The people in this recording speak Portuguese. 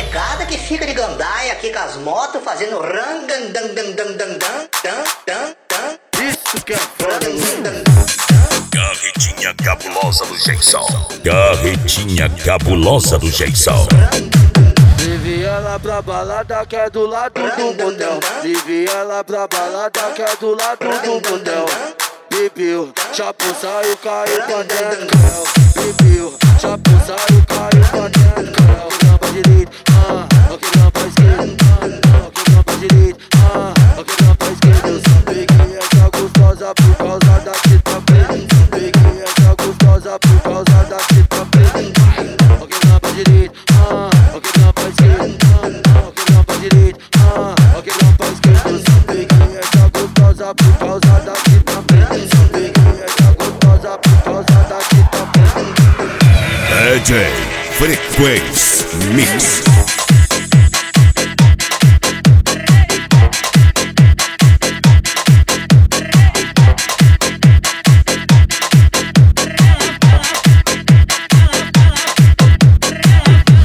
molecada que fica de gandaia aqui com as motos fazendo Isso que é foda. Carretinha cabulosa do Jason. Carretinha cabulosa do Jason. Leve ela pra balada que é do lado do motel. Leve ela pra balada que é do lado do motel. Bebeu, chapo saiu, caiu pra dentro. Bebeu, chapo saiu, caiu pra dentro. Ok, não pra direita, ok, não pra esquerda, ok, não pra direita, ok, não pra esquerda. Eu só peguei essa gostosa por causa da fita preta. Peguei essa gostosa por causa da fita preta. Ok, não pra direita, ok, não pra esquerda, ok, não pra direita, ok, não pra esquerda. Eu só peguei essa gostosa por causa da fita preta. Só peguei essa gostosa por causa da fita preta. DJ Frequência Mix.